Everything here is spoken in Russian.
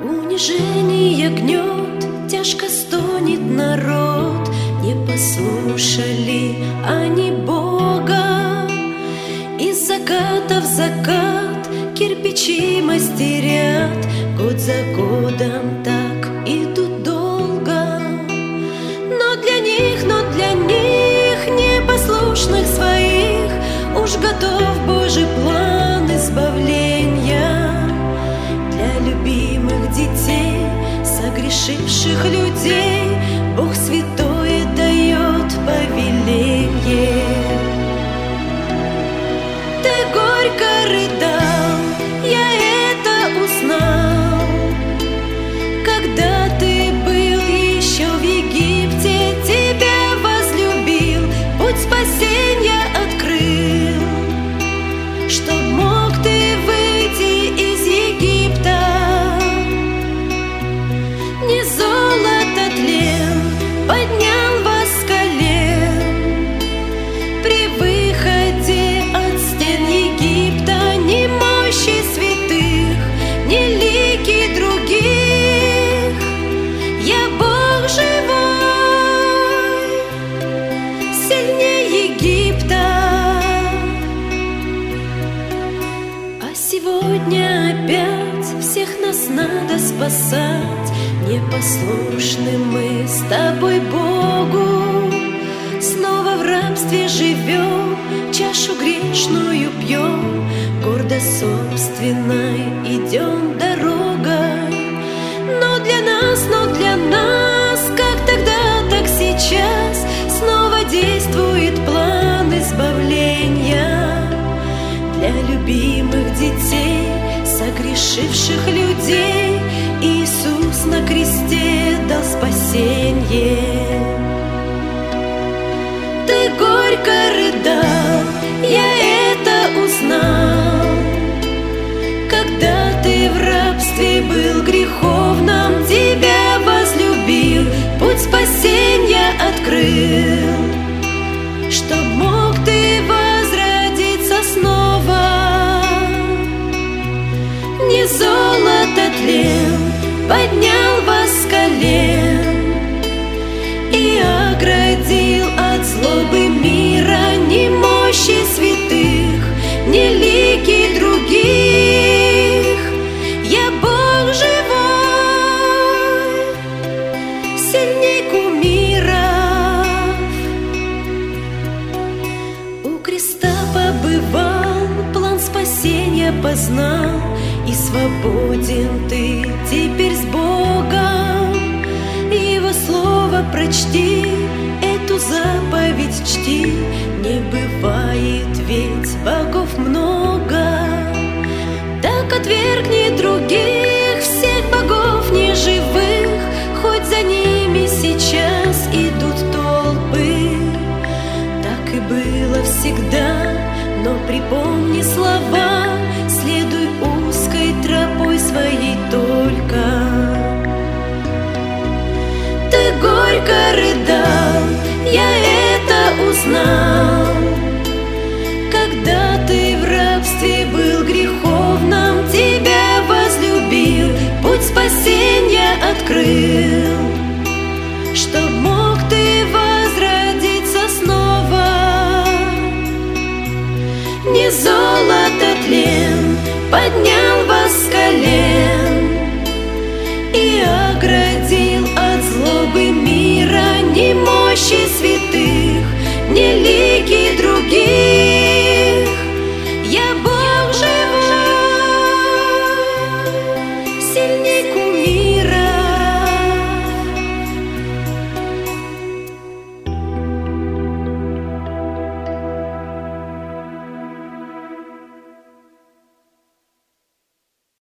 Унижение гнет, тяжко стонет народ. Не послушали они Бога. Из заката в закат кирпичи мастерят. Год за годом так идут долго. Но для них, непослушных своих, уж готов Божий план избавления. Для любимых детей, согрешивших людей, Бог святое дает повеление. Ты горько рыдал, я это узнал, когда ты был еще в Египте, тебя возлюбил, путь спасения открыл, чтоб мог ты выйти из Египта. Не золото тлен поднял вас с колен при выходе от стен Египта, ни мощи святых, ни лики других. Я Бог живой, сильнее Египта. А сегодня опять всех нас надо спасать. Непослушны мы с тобой Богу, снова в рабстве живем, чашу грешную пьем, гордо собственной идем дорогой. Но для нас, как тогда, так сейчас, снова действует план избавления. Для любимых детей, согрешивших людей, Иисус на кресте дал спасенье. Ты горько рыдал, я это узнал, когда ты в рабстве был греховном, тебя возлюбил, путь спасения открыл, чтоб мог ты возродиться снова. Не золото тлен поднял вас с колен и оградил от злобы мира, ни мощи святых, ни лики других. Я Бог живой, сильней кумиров. У креста побывал, план спасения познал, и свободен ты теперь с Богом. Его слово прочти, эту заповедь чти. Не бывает ведь богов много. Так отвергни других, всех богов неживых, хоть за ними сейчас идут толпы. Так и было всегда, но припомни слова, следуй узкой тропой своей только. Ты горько рыдал, я это узнал, когда ты в рабстве был греховном, тебя возлюбил, путь спасения открыл, чтоб мог ты возродиться снова. Не золото тлен поднял вас с колен и оградил от злобы мира, ни мощи святых,